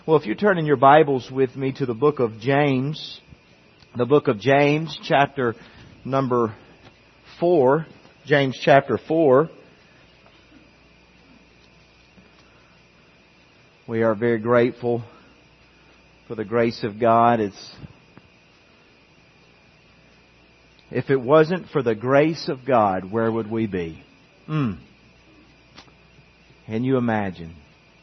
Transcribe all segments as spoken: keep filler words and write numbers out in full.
Well, if you turn in your Bibles with me to the book of James, the book of James, chapter number four, James chapter four. We are very grateful for the grace of God. It's if it wasn't for the grace of God, where would we be? Mm. Can you imagine?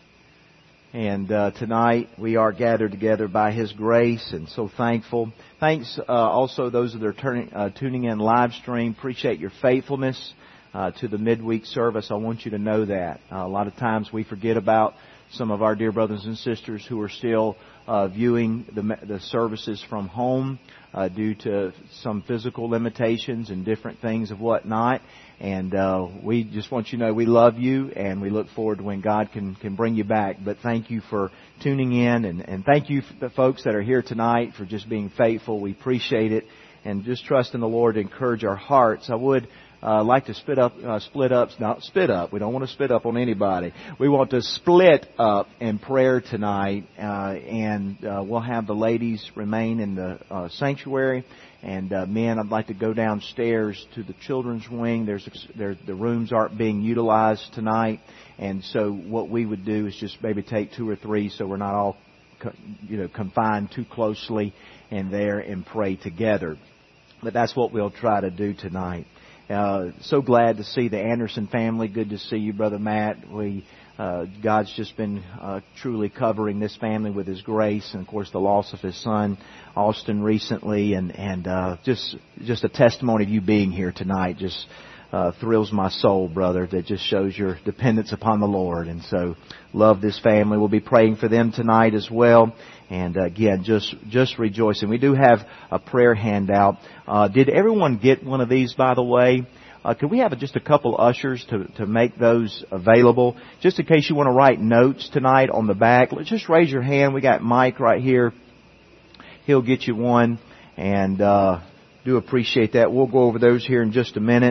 And uh, tonight we are gathered together by His grace, and so thankful. Thanks uh, also those that are turning, uh, tuning in live stream. Appreciate your faithfulness uh, to the midweek service. I want you to know that. Uh, a lot of times we forget about some of our dear brothers and sisters who are still uh, viewing the, the services from home uh, due to some physical limitations and different things of whatnot. And uh, we just want you to know we love you, and we look forward to when God can, can bring you back. But thank you for tuning in, and, and thank you for the folks that are here tonight for just being faithful. We appreciate it, and just trust in the Lord to encourage our hearts. I would uh, like to split up, uh, split up, not split up. We don't want to split up on anybody. We want to split up in prayer tonight, uh, and uh, we'll have the ladies remain in the uh, sanctuary. And uh, men, I'd like to go downstairs to the children's wing. There's, there, the rooms aren't being utilized tonight, and so what we would do is just maybe take two or three, so we're not all, you know, confined too closely in there, and pray together. But that's what we'll try to do tonight. Uh, so glad to see the Anderson family. Good to see you, Brother Matt. We uh, God's just been uh, truly covering this family with His grace, and of course the loss of his son Austin recently, and and uh, just just a testimony of you being here tonight just uh, thrills my soul, brother. That just shows your dependence upon the Lord, and so love this family. We'll be praying for them tonight as well. And again, just just rejoicing. We do have a prayer handout. Uh, did everyone get one of these, by the way? Uh, could we have just a couple ushers to, to make those available? Just in case you want to write notes tonight on the back, let's just raise your hand. We got Mike right here. He'll get you one. And uh, do appreciate that. We'll go over those here in just a minute.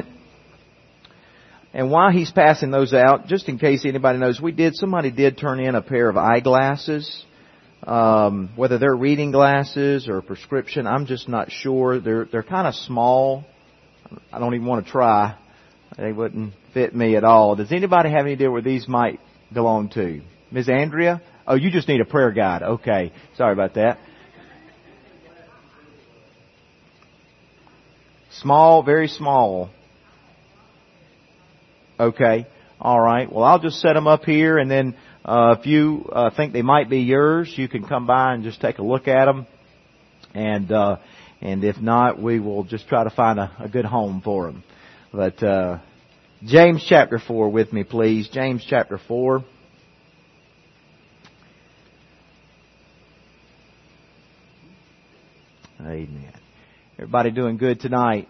And while he's passing those out, just in case anybody knows, we did, somebody did turn in a pair of eyeglasses. Um, whether they're reading glasses or prescription, I'm just not sure. They're they're kind of small. I don't even want to try. They wouldn't fit me at all. Does anybody have any idea where these might belong to? Miz Andrea? Oh, you just need a prayer guide. Okay. Sorry about that. Small, very small. Okay. All right. Well, I'll just set them up here, and then Uh, if you uh, think they might be yours, you can come by and just take a look at them. And uh, and if not, we will just try to find a, a good home for them. But uh, James chapter four with me, please. James chapter four. Amen. Everybody doing good tonight?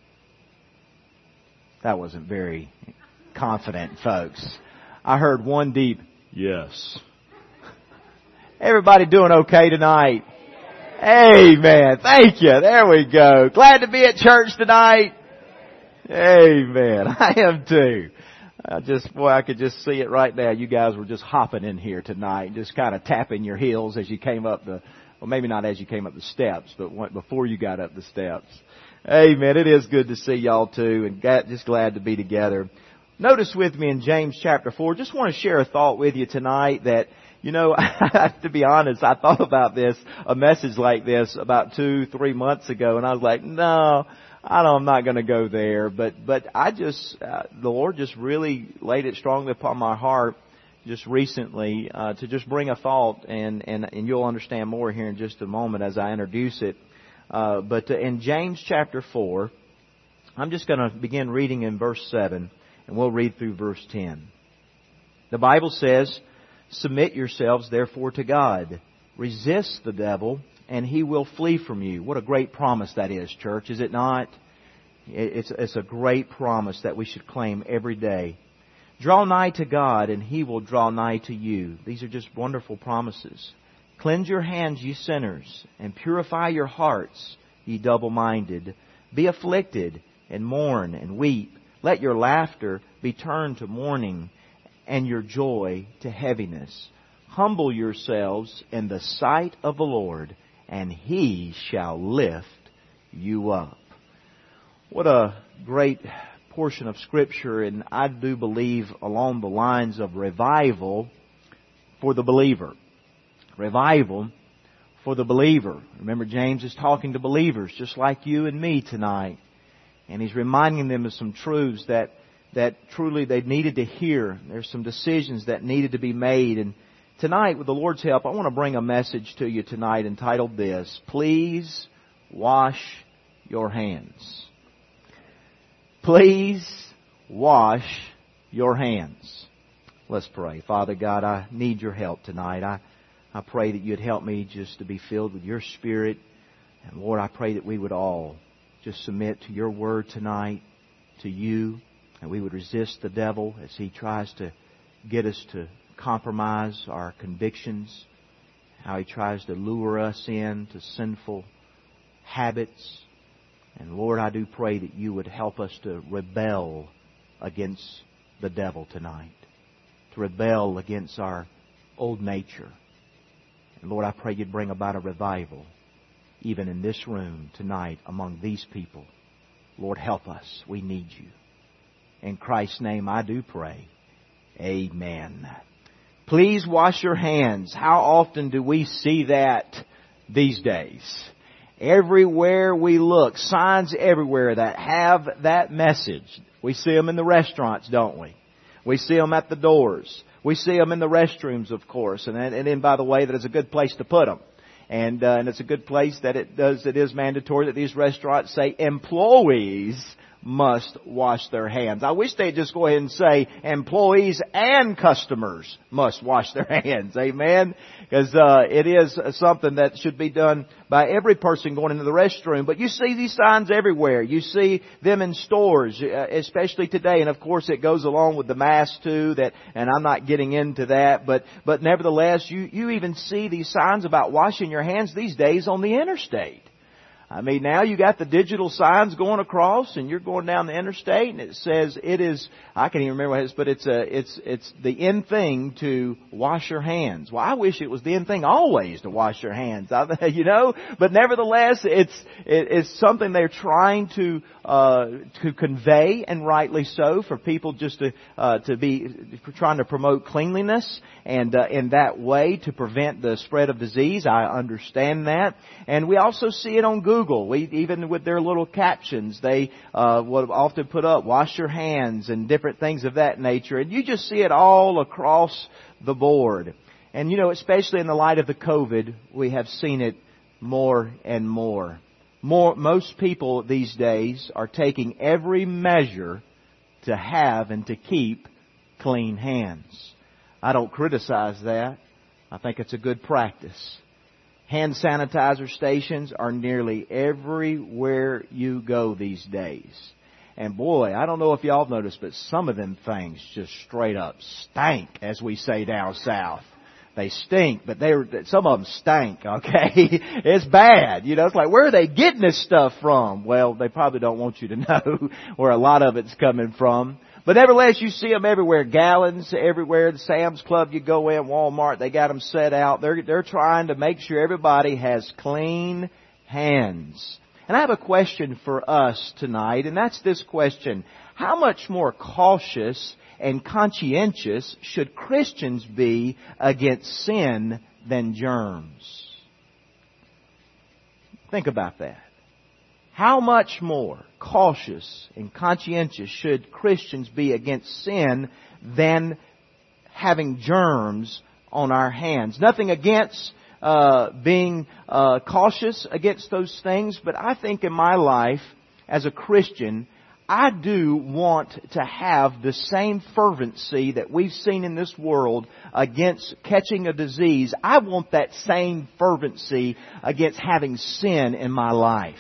That wasn't very confident, folks. I heard one deep yes. Everybody doing okay tonight? Amen. Thank you. There we go. Glad to be at church tonight. Amen. I am too. I just, boy, I could just see it right now. You guys were just hopping in here tonight, just kind of tapping your heels as you came up the, well, maybe not as you came up the steps, but before you got up the steps. Amen. It is good to see y'all too, and just glad to be together. Notice with me in James chapter four, just want to share a thought with you tonight that, you know, to be honest, I thought about this, a message like this about two, three months ago, and I was like, no, I don't, I'm not going to go there. But, but I just, uh, the Lord just really laid it strongly upon my heart just recently, uh, to just bring a thought, and, and, and you'll understand more here in just a moment as I introduce it. Uh, but in James chapter four, I'm just going to begin reading in verse seven. And we'll read through verse ten. The Bible says, "Submit yourselves therefore to God. Resist the devil, and he will flee from you." What a great promise that is, church, is it not? It's, it's a great promise that we should claim every day. "Draw nigh to God, and He will draw nigh to you." These are just wonderful promises. "Cleanse your hands, ye sinners, and purify your hearts, ye double-minded. Be afflicted, and mourn, and weep. Let your laughter be turned to mourning, and your joy to heaviness." humble yourselves in the sight of the Lord, and He shall lift you up. What a great portion of Scripture, and I do believe along the lines of revival for the believer. Revival for the believer. Remember, James is talking to believers just like you and me tonight. And he's reminding them of some truths that, that truly they needed to hear. There's some decisions that needed to be made. And tonight, with the Lord's help, I want to bring a message to you tonight entitled this: Please wash your hands. Please wash your hands. Let's pray. Father God, I need your help tonight. I, I pray that you'd help me just to be filled with your Spirit. And Lord, I pray that we would all just submit to your word tonight, to you, and we would resist the devil as he tries to get us to compromise our convictions, how he tries to lure us into sinful habits. And Lord, I do pray that you would help us to rebel against the devil tonight, to rebel against our old nature. And Lord, I pray you'd bring about a revival even in this room tonight among these people. Lord, help us. We need you. In Christ's name I do pray. Amen. Please wash your hands. How often do we see that these days? Everywhere we look, signs everywhere that have that message. We see them in the restaurants, don't we? We see them at the doors. We see them in the restrooms, of course. And and then, by the way, that is a good place to put them. And, uh, and it's a good place that it does, it is mandatory that these restaurants say employees must wash their hands. I wish they'd just go ahead and say employees and customers must wash their hands. Amen? Because uh, it is something that should be done by every person going into the restroom. But you see these signs everywhere. You see them in stores, especially today. And of course it goes along with the mask too. That, and I'm not getting into that. But but nevertheless, you, you even see these signs about washing your hands these days on the interstate. I mean, now you got the digital signs going across, and you're going down the interstate, and it says it is, I can't even remember what it is, but it's a, it's, it's the in thing to wash your hands. Well, I wish it was the in thing always to wash your hands, you know, but nevertheless, it's, it, it's something they're trying to, uh, to convey, and rightly so, for people just to, uh, to be, trying to promote cleanliness, and, uh, in that way to prevent the spread of disease. I understand that. And we also see it on Google. Google. We, even with their little captions, they uh, would often put up, wash your hands and different things of that nature. And you just see it all across the board. And, you know, especially in the light of the COVID, we have seen it more and more. More, most people these days are taking every measure to have and to keep clean hands. I don't criticize that. I think it's a good practice. Hand sanitizer stations are nearly everywhere you go these days. And boy, I don't know if y'all have noticed, but some of them things just straight up stink, as we say down south. They stink, but they some of them stank, okay? It's bad. You know, it's like, where are they getting this stuff from? Well, they probably don't want you to know where a lot of it's coming from. But nevertheless, you see them everywhere. Gallons everywhere. The Sam's Club you go in, Walmart, they got them set out. They're, they're trying to make sure everybody has clean hands. And I have a question for us tonight, and that's this question. How much more cautious and conscientious should Christians be against sin than germs? Think about that. How much more cautious and conscientious should Christians be against sin than having germs on our hands? Nothing against uh, being uh, cautious against those things, but I think in my life as a Christian, I do want to have the same fervency that we've seen in this world against catching a disease. I want that same fervency against having sin in my life.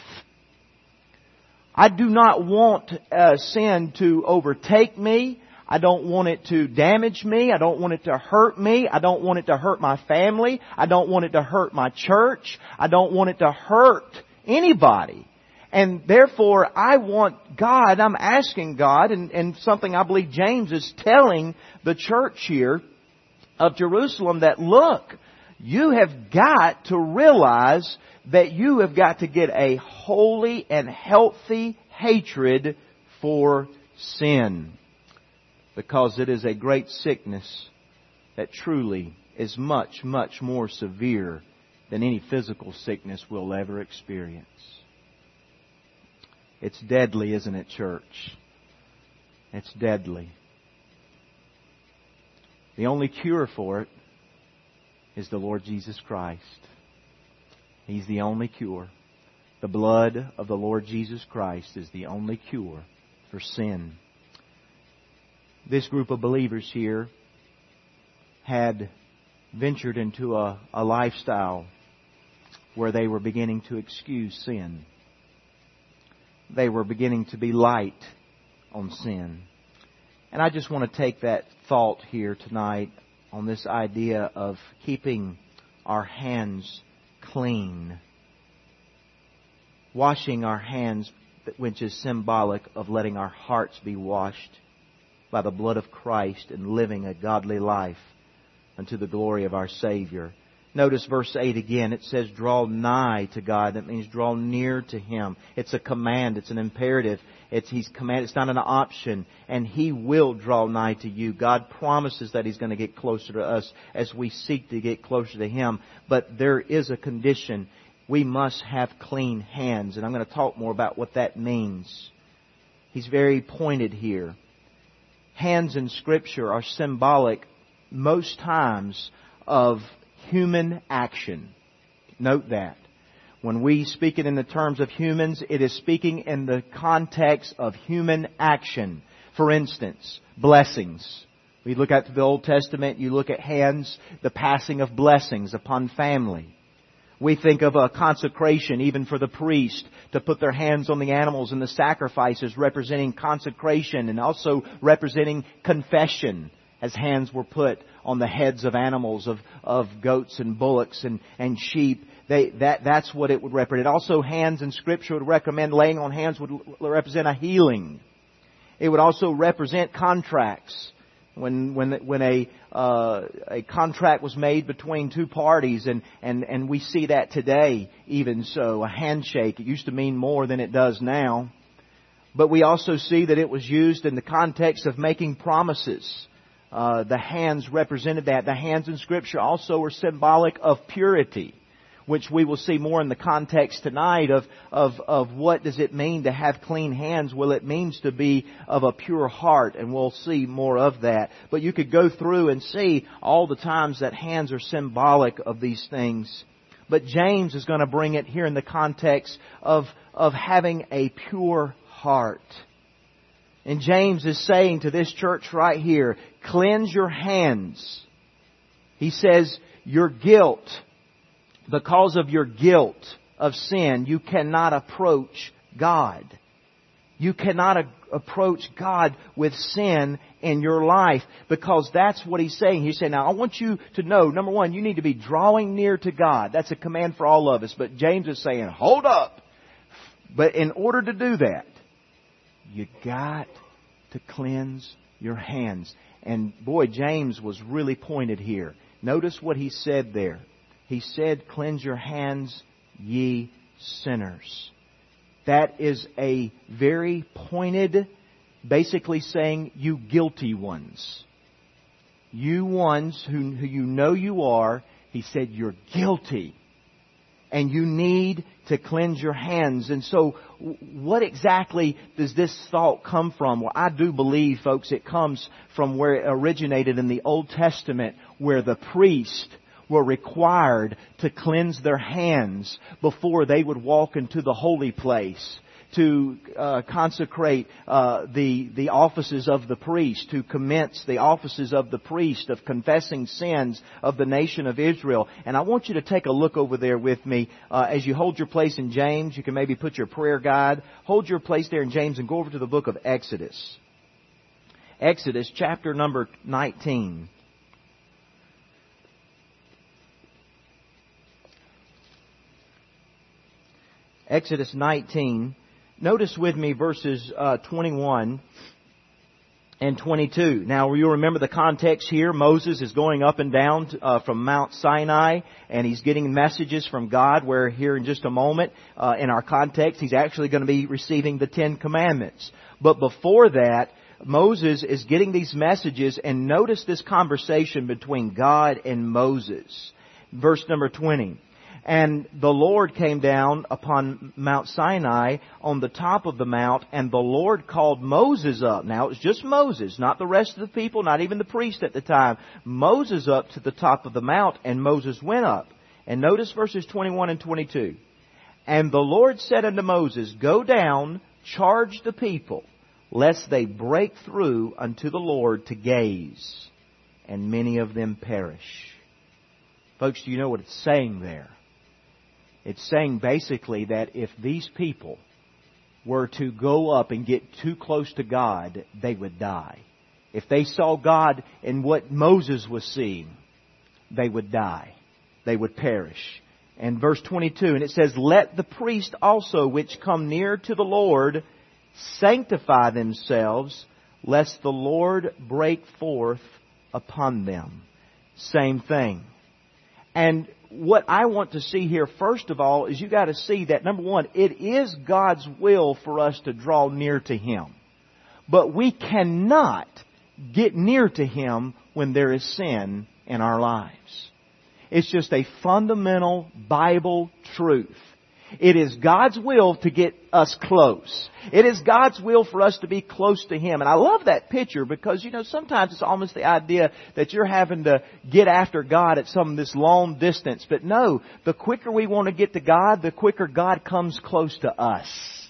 I do not want uh, sin to overtake me. I don't want it to damage me. I don't want it to hurt me. I don't want it to hurt my family. I don't want it to hurt my church. I don't want it to hurt anybody. And therefore, I want God, I'm asking God, and, and something I believe James is telling the church here, of Jerusalem that, look, you have got to realize that you have got to get a holy and healthy hatred for sin. Because it is a great sickness that truly is much, much more severe than any physical sickness we'll ever experience. It's deadly, isn't it, church? It's deadly. The only cure for it is the Lord Jesus Christ. He's the only cure. The blood of the Lord Jesus Christ is the only cure for sin. This group of believers here had ventured into a, a lifestyle where they were beginning to excuse sin. They were beginning to be light on sin. And I just want to take that thought here tonight on this idea of keeping our hands clean. Washing our hands, which is symbolic of letting our hearts be washed by the blood of Christ and living a godly life unto the glory of our Savior. Notice verse eight again. It says, draw nigh to God. That means draw near to Him. It's a command. It's an imperative. It's He's command. It's not an option. And He will draw nigh to you. God promises that He's going to get closer to us as we seek to get closer to Him. But there is a condition. We must have clean hands. And I'm going to talk more about what that means. He's very pointed here. Hands in Scripture are symbolic most times of human action. Note that. When we speak it in the terms of humans, it is speaking in the context of human action. For instance, blessings. We look at the Old Testament, you look at hands, the passing of blessings upon family. We think of a consecration even for the priest to put their hands on the animals and the sacrifices, representing consecration and also representing confession, as hands were put on the heads of animals, of, of goats and bullocks and, and sheep. They, that, that's what it would represent. Also, hands in Scripture would recommend laying on hands would represent a healing. It would also represent contracts. When when when a uh, a contract was made between two parties, and, and, and we see that today even so, a handshake. It used to mean more than it does now. But we also see that it was used in the context of making promises. Uh, the hands represented that. The hands in Scripture also are symbolic of purity, which we will see more in the context tonight of, of, of what does it mean to have clean hands. Well, it means to be of a pure heart, and we'll see more of that. But you could go through and see all the times that hands are symbolic of these things. But James is going to bring it here in the context of, of having a pure heart. And James is saying to this church right here, cleanse your hands. He says, your guilt, because of your guilt of sin, you cannot approach God. You cannot a- approach God with sin in your life, because that's what He's saying. He's saying, now I want you to know, number one, you need to be drawing near to God. That's a command for all of us. But James is saying, hold up. But in order to do that, you got to cleanse your hands. And boy, James was really pointed here. Notice what he said there. He said, cleanse your hands, ye sinners. That is a very pointed, basically saying, you guilty ones. You ones who, who you know you are, he said, you're guilty. And you need to cleanse your hands. And so, what exactly does this thought come from? Well, I do believe, folks, it comes from where it originated in the Old Testament, where the priest were required to cleanse their hands before they would walk into the holy place, to uh, consecrate uh, the the offices of the priest, to commence the offices of the priest of confessing sins of the nation of Israel. And I want you to take a look over there with me uh, as you hold your place in James. You can maybe put your prayer guide. Hold your place there in James and go over to the book of Exodus. Exodus chapter number nineteen. Exodus nineteen. Notice with me verses uh, twenty-one and twenty-two. Now, you'll remember the context here. Moses is going up and down uh, from Mount Sinai, and he's getting messages from God, where here in just a moment, uh, in our context, he's actually going to be receiving the Ten Commandments. But before that, Moses is getting these messages, and notice this conversation between God and Moses. Verse number twenty. And the Lord came down upon Mount Sinai on the top of the mount, and the Lord called Moses up. Now, it was just Moses, not the rest of the people, not even the priest at the time. Moses up to the top of the mount, and Moses went up. And notice verses twenty-one and twenty-two. And the Lord said unto Moses, Go down, charge the people, lest they break through unto the Lord to gaze, and many of them perish. Folks, do you know what it's saying there? It's saying basically that if these people were to go up and get too close to God, they would die. If they saw God in what Moses was seeing, they would die. They would perish. And verse twenty-two, and it says, Let the priest also which come near to the Lord sanctify themselves, lest the Lord break forth upon them. Same thing. And what I want to see here, first of all, is you got to see that, number one, it is God's will for us to draw near to Him. But we cannot get near to Him when there is sin in our lives. It's just a fundamental Bible truth. It is God's will to get us close. It is God's will for us to be close to Him. And I love that picture because, you know, sometimes it's almost the idea that you're having to get after God at some this long distance. But no, the quicker we want to get to God, the quicker God comes close to us.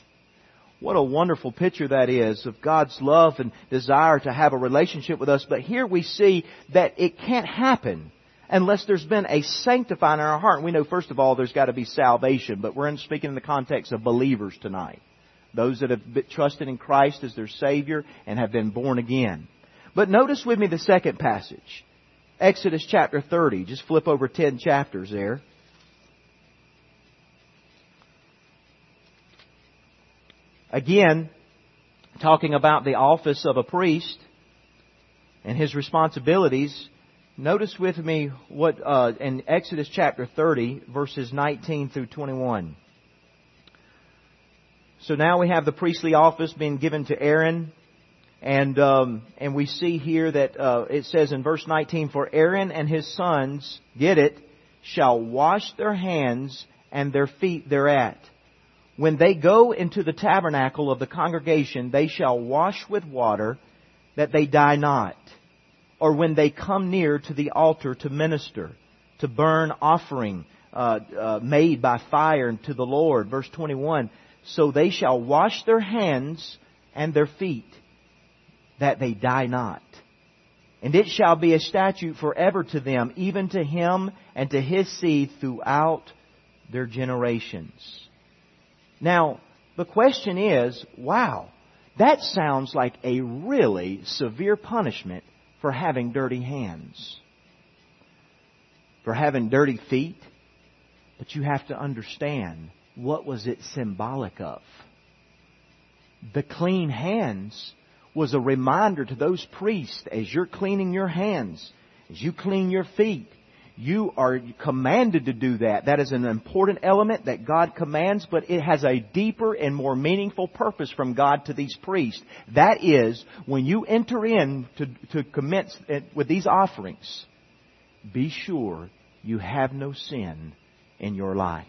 What a wonderful picture that is of God's love and desire to have a relationship with us. But here we see that it can't happen unless there's been a sanctifying in our heart. And we know, first of all, there's got to be salvation. But we're speaking in the context of believers tonight. Those that have trusted in Christ as their Savior and have been born again. But notice with me the second passage. Exodus chapter thirty. Just flip over ten chapters there. Again, talking about the office of a priest and his responsibilities. Notice with me what uh, in Exodus chapter thirty, verses nineteen through twenty-one. So now we have the priestly office being given to Aaron, and um, and we see here that uh, it says in verse nineteen, For Aaron and his sons, get it, shall wash their hands and their feet thereat. When they go into the tabernacle of the congregation, they shall wash with water, that they die not. Or when they come near to the altar to minister, to burn offering uh, uh, made by fire to the Lord. Verse twenty-one, So they shall wash their hands and their feet, that they die not. And it shall be a statute forever to them, even to him and to his seed throughout their generations. Now, the question is, wow, that sounds like a really severe punishment for having dirty hands, for having dirty feet. But you have to understand, what was it symbolic of? The clean hands was a reminder to those priests, as you're cleaning your hands, as you clean your feet, you are commanded to do that. That is an important element that God commands, but it has a deeper and more meaningful purpose from God to these priests. That is, when you enter in to, to commence with these offerings, be sure you have no sin in your life.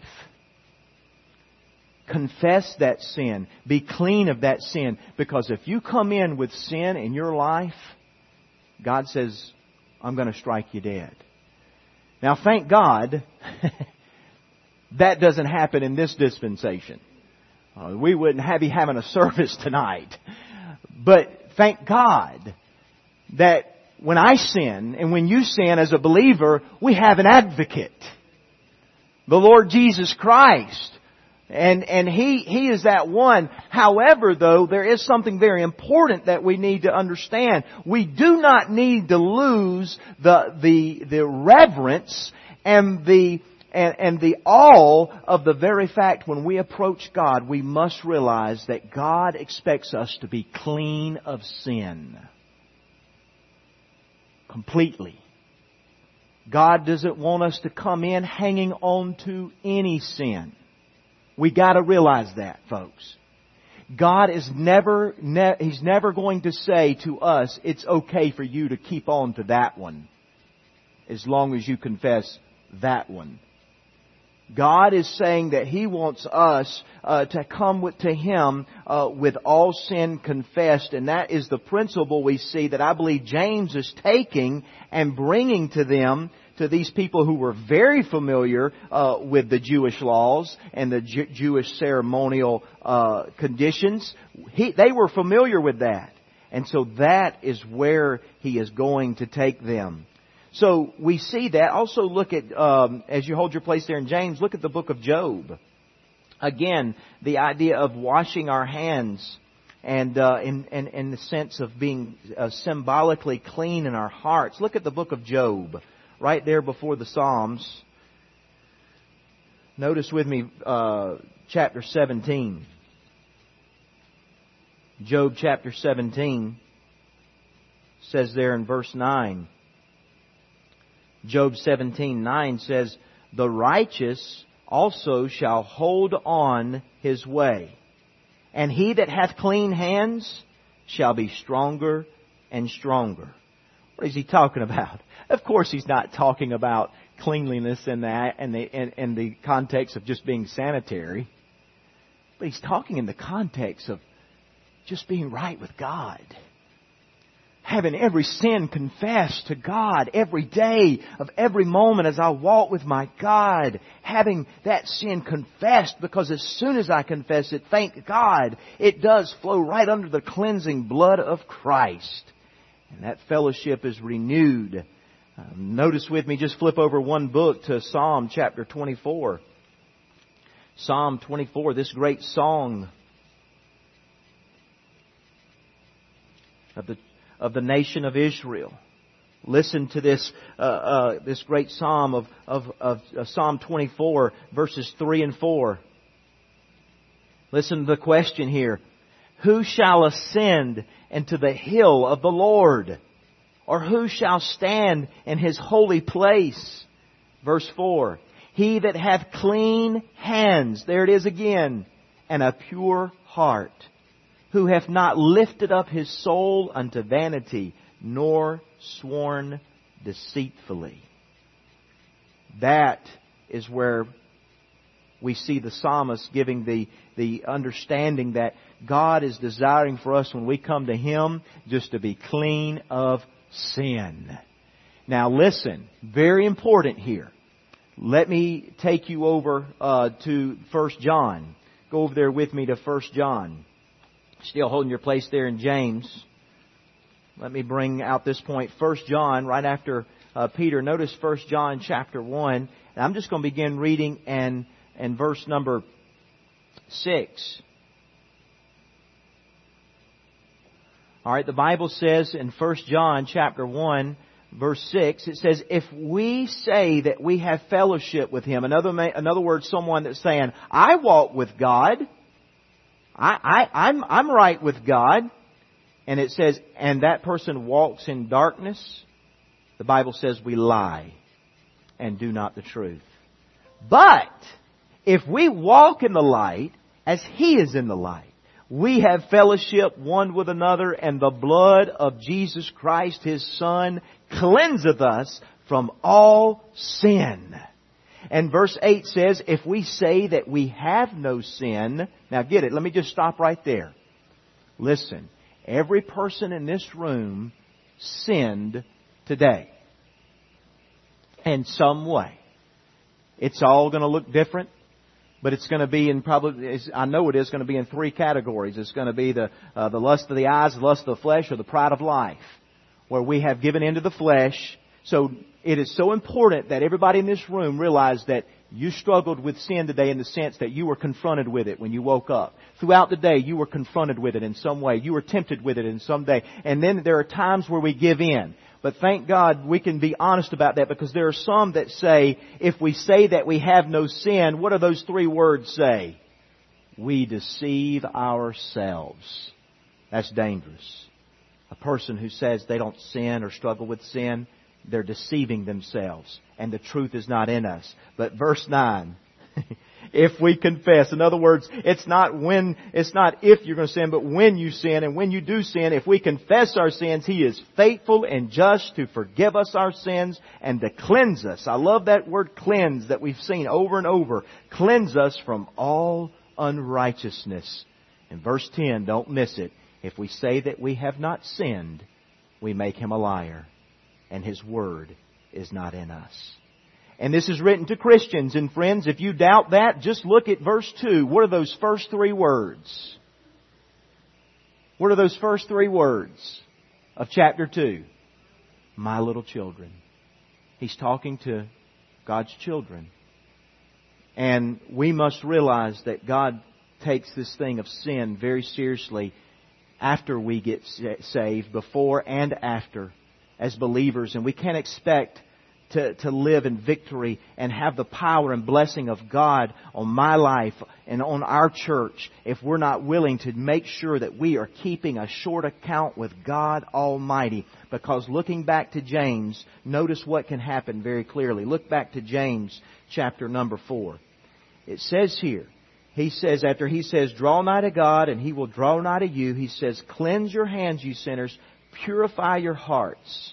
Confess that sin. Be clean of that sin. Because if you come in with sin in your life, God says, I'm going to strike you dead. Now, thank God, that doesn't happen in this dispensation. Uh, we wouldn't have, be having a service tonight. But thank God that when I sin and when you sin as a believer, we have an advocate. The Lord Jesus Christ. And, and He, He is that one. However, though, there is something very important that we need to understand. We do not need to lose the, the, the reverence and the, and, and the awe of the very fact when we approach God, we must realize that God expects us to be clean of sin. completely. God doesn't want us to come in hanging on to any sin. We got to realize that, folks. God is never, ne- He's never going to say to us, it's okay for you to keep on to that one, as long as you confess that one. God is saying that He wants us uh, to come with, to Him uh, with all sin confessed. And that is the principle we see that I believe James is taking and bringing to them, to these people who were very familiar uh, with the Jewish laws and the Ju- Jewish ceremonial uh, conditions. He, they were familiar with that. And so that is where He is going to take them. So we see that. Also look at, um, as you hold your place there in James, look at the book of Job. Again, the idea of washing our hands and uh, in, in, in the sense of being uh, symbolically clean in our hearts. Look at the book of Job, right there before the Psalms. Notice with me uh, chapter seventeen. Job chapter seventeen says there in verse nine. Job seventeen nine says, "The righteous also shall hold on his way, and he that hath clean hands shall be stronger and stronger." What is he talking about? Of course, he's not talking about cleanliness in the in the in, in the context of just being sanitary, but he's talking in the context of just being right with God. Having every sin confessed to God every day of every moment as I walk with my God. Having that sin confessed, because as soon as I confess it, thank God, it does flow right under the cleansing blood of Christ. And that fellowship is renewed. Um, notice with me, just flip over one book to Psalm chapter twenty-four. Psalm twenty-four, this great song of the of the nation of Israel. Listen to this uh, uh, this great psalm of, of, of uh, Psalm twenty-four, verses three and four. Listen to the question here. Who shall ascend into the hill of the Lord? Or who shall stand in His holy place? Verse four. He that hath clean hands, there it is again, and a pure heart, who hath not lifted up his soul unto vanity, nor sworn deceitfully. That is where we see the psalmist giving the, the understanding that God is desiring for us when we come to Him just to be clean of sin. Now listen, very important here. Let me take you over uh, to First John. Go over there with me to First John. Still holding your place there in James. Let me bring out this point. First John, right after uh, Peter. Notice First John chapter one. And I'm just going to begin reading and and verse number six. All right, the Bible says in First John chapter one, verse six, it says, "If we say that we have fellowship with Him," in other, in other words, someone that's saying, "I walk with God. I, I, I'm, I'm right with God." And it says, and that person walks in darkness. The Bible says we lie and do not the truth. But if we walk in the light as He is in the light, we have fellowship one with another, and the blood of Jesus Christ, His Son, cleanseth us from all sin. And verse eight says, if we say that we have no sin... Now get it, let me just stop right there. Listen, every person in this room sinned today. In some way. It's all going to look different, but it's going to be in probably, I know it is going to be in three categories. It's going to be the, uh, the lust of the eyes, the lust of the flesh, or the pride of life. Where we have given into the flesh. So it is so important that everybody in this room realize that you struggled with sin today in the sense that you were confronted with it when you woke up. Throughout the day, you were confronted with it in some way. You were tempted with it in some day. And then there are times where we give in. But thank God we can be honest about that, because there are some that say, if we say that we have no sin, what do those three words say? We deceive ourselves. That's dangerous. A person who says they don't sin or struggle with sin, they're deceiving themselves, and the truth is not in us. But verse nine, if we confess, in other words, it's not when, it's not if you're going to sin, but when you sin, and when you do sin, if we confess our sins, He is faithful and just to forgive us our sins and to cleanse us. I love that word cleanse that we've seen over and over. Cleanse us from all unrighteousness. In verse ten, don't miss it. If we say that we have not sinned, we make Him a liar, and His Word is not in us. And this is written to Christians. And friends, if you doubt that, just look at verse two. What are those first three words? What are those first three words of chapter two? My little children. He's talking to God's children. And we must realize that God takes this thing of sin very seriously after we get saved, before and after, as believers. And we can't expect to, to live in victory and have the power and blessing of God on my life and on our church if we're not willing to make sure that we are keeping a short account with God Almighty. Because looking back to James, notice what can happen very clearly. Look back to James chapter number four. It says here, He says, after He says, draw nigh to God and He will draw nigh to you, He says, cleanse your hands, you sinners, purify your hearts,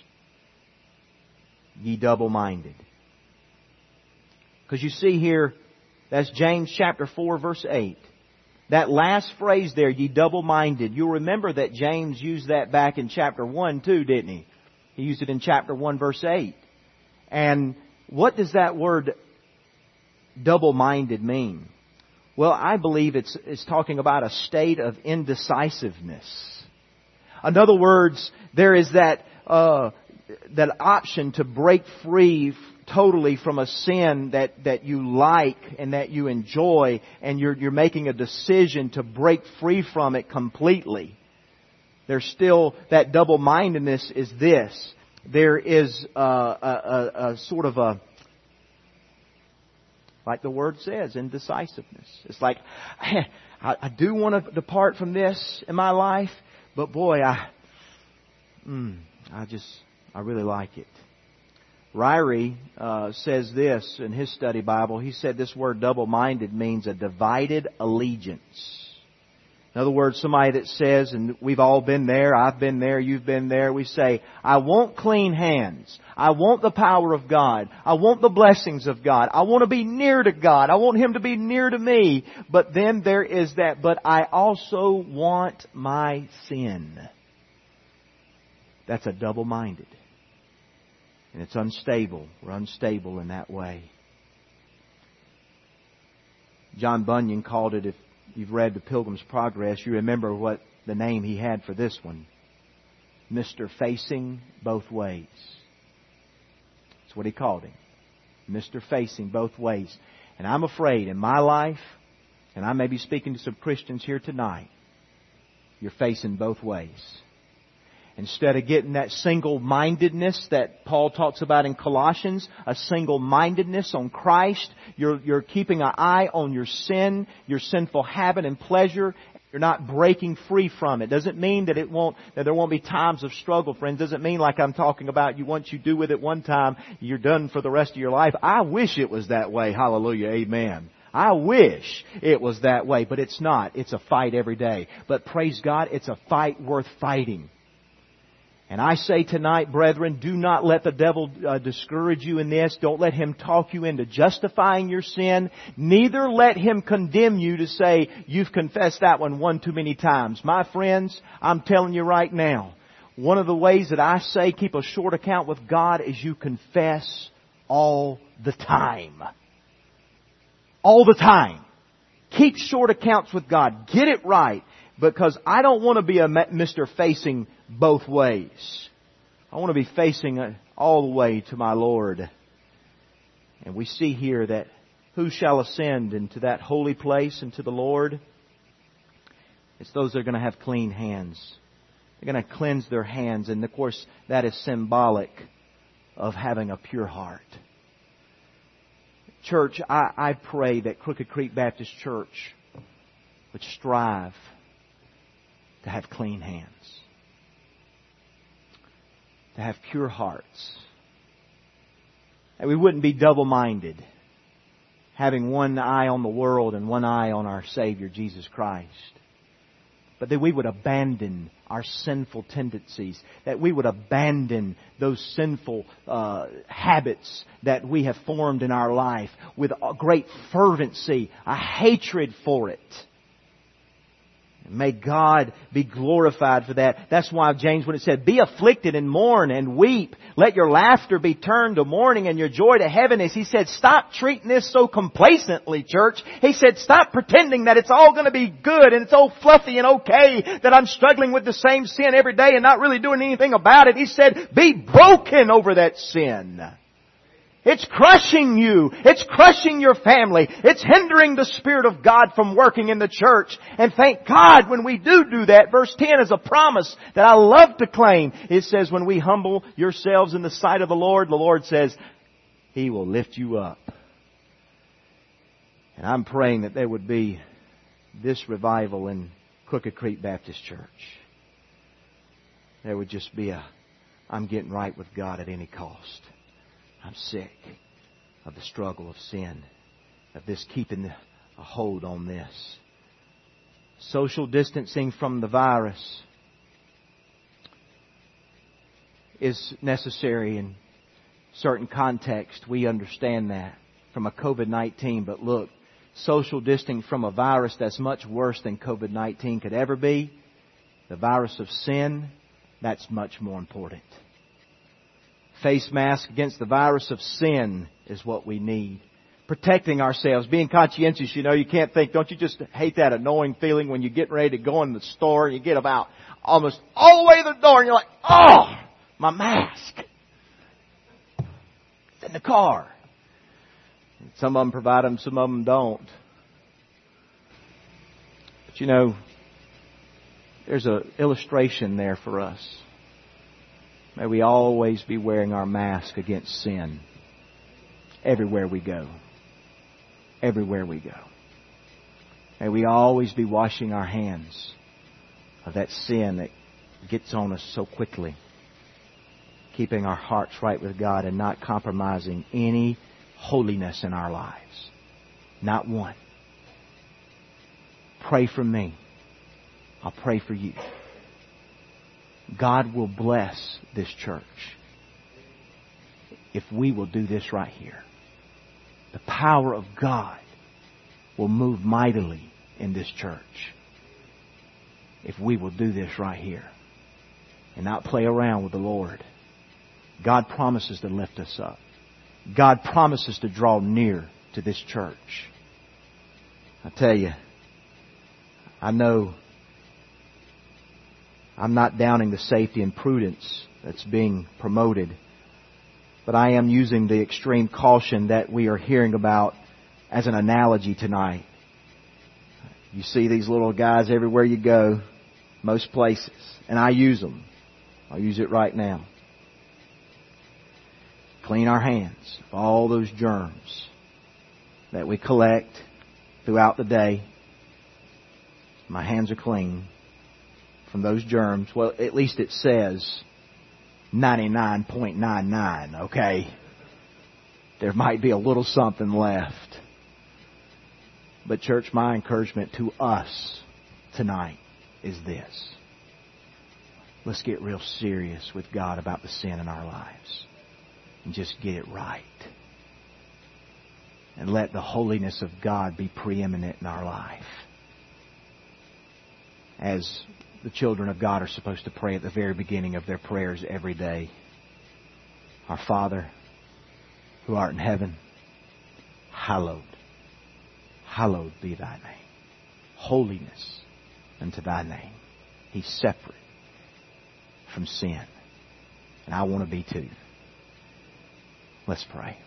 ye double-minded. Because you see here, that's James chapter four, verse eight. That last phrase there, ye double-minded, you'll remember that James used that back in chapter one too, didn't he? He used it in chapter one, verse eight. And what does that word double-minded mean? Well, I believe it's, it's talking about a state of indecisiveness. In other words, there is that uh, that option to break free totally from a sin that, that you like and that you enjoy, and you're you're making a decision to break free from it completely. There's still that double-mindedness is this. There is a, a, a, a sort of a, like the word says, indecisiveness. It's like, I, I do want to depart from this in my life, but boy, I, mm, I just, I really like it. Ryrie uh, says this in his study Bible. He said this word double-minded means a divided allegiance. In other words, somebody that says, and we've all been there, I've been there, you've been there, we say, I want clean hands. I want the power of God. I want the blessings of God. I want to be near to God. I want Him to be near to me. But then there is that, but I also want my sin. That's a double-minded. And it's unstable. We're unstable in that way. John Bunyan called it, if you've read The Pilgrim's Progress, you remember what the name he had for this one. Mister Facing Both Ways. That's what he called him. Mister Facing Both Ways. And I'm afraid in my life, and I may be speaking to some Christians here tonight, you're facing both ways. Instead of getting that single-mindedness that Paul talks about in Colossians, a single-mindedness on Christ, you're, you're keeping an eye on your sin, your sinful habit and pleasure. You're not breaking free from it. Doesn't mean that it won't, that there won't be times of struggle, friends. Doesn't mean like I'm talking about you once you do with it one time, you're done for the rest of your life. I wish it was that way. Hallelujah. Amen. I wish it was that way, but it's not. It's a fight every day. But praise God, it's a fight worth fighting. And I say tonight, brethren, do not let the devil uh, discourage you in this. Don't let him talk you into justifying your sin. Neither let him condemn you to say, you've confessed that one one too many times. My friends, I'm telling you right now, one of the ways that I say keep a short account with God is you confess all the time. All the time. Keep short accounts with God. Get it right. Because I don't want to be a Mister Facing both ways. I want to be facing all the way to my Lord. And we see here that who shall ascend into that holy place and to the Lord? It's those that are going to have clean hands. They're going to cleanse their hands. And of course, that is symbolic of having a pure heart. Church, I, I pray that Crooked Creek Baptist Church would strive to have clean hands. to have pure hearts. That we wouldn't be double-minded, having one eye on the world and one eye on our Savior, Jesus Christ. But that we would abandon our sinful tendencies, that we would abandon those sinful uh, habits that we have formed in our life with a great fervency, a hatred for it. May God be glorified for that. That's why James, when it said, be afflicted and mourn and weep, let your laughter be turned to mourning and your joy to heaviness. He said, stop treating this so complacently, church. He said, stop pretending that it's all going to be good and it's all fluffy and okay, that I'm struggling with the same sin every day and not really doing anything about it. He said, be broken over that sin. It's crushing you. It's crushing your family. It's hindering the Spirit of God from working in the church. And thank God when we do do that, verse ten is a promise that I love to claim. It says, when we humble yourselves in the sight of the Lord, the Lord says, He will lift you up. And I'm praying that there would be this revival in Crooked Creek Baptist Church. There would just be a, I'm getting right with God at any cost. I'm sick of the struggle of sin, of this keeping a hold on this. Social distancing from the virus is necessary in certain contexts. We understand that from a COVID nineteen. But look, social distancing from a virus that's much worse than COVID nineteen could ever be, the virus of sin, that's much more important. Face mask against the virus of sin is what we need. Protecting ourselves, being conscientious. You know, you can't think, don't you just hate that annoying feeling when you're getting ready to go in the store and you get about almost all the way to the door and you're like, oh, my mask. It's in the car. Some of them provide them, some of them don't. But you know, there's an illustration there for us. May we always be wearing our mask against sin everywhere we go. Everywhere we go. May we always be washing our hands of that sin that gets on us so quickly. Keeping our hearts right with God and not compromising any holiness in our lives. Not one. Pray for me. I'll pray for you. God will bless this church if we will do this right here. The power of God will move mightily in this church if we will do this right here and not play around with the Lord. God promises to lift us up. God promises to draw near to this church. I tell you, I know I'm not downing the safety and prudence that's being promoted, but I am using the extreme caution that we are hearing about as an analogy tonight. You see these little guys everywhere you go, most places, and I use them. I'll use it right now. Clean our hands of all those germs that we collect throughout the day. My hands are clean from those germs. Well, at least it says ninety-nine point nine nine, okay? There might be a little something left. But church, my encouragement to us tonight is this. Let's get real serious with God about the sin in our lives. And just get it right. And let the holiness of God be preeminent in our life. As the children of God are supposed to pray at the very beginning of their prayers every day. Our Father, who art in heaven, hallowed, hallowed be thy name. Holiness unto thy name. He's separate from sin. And I want to be too. Let's pray.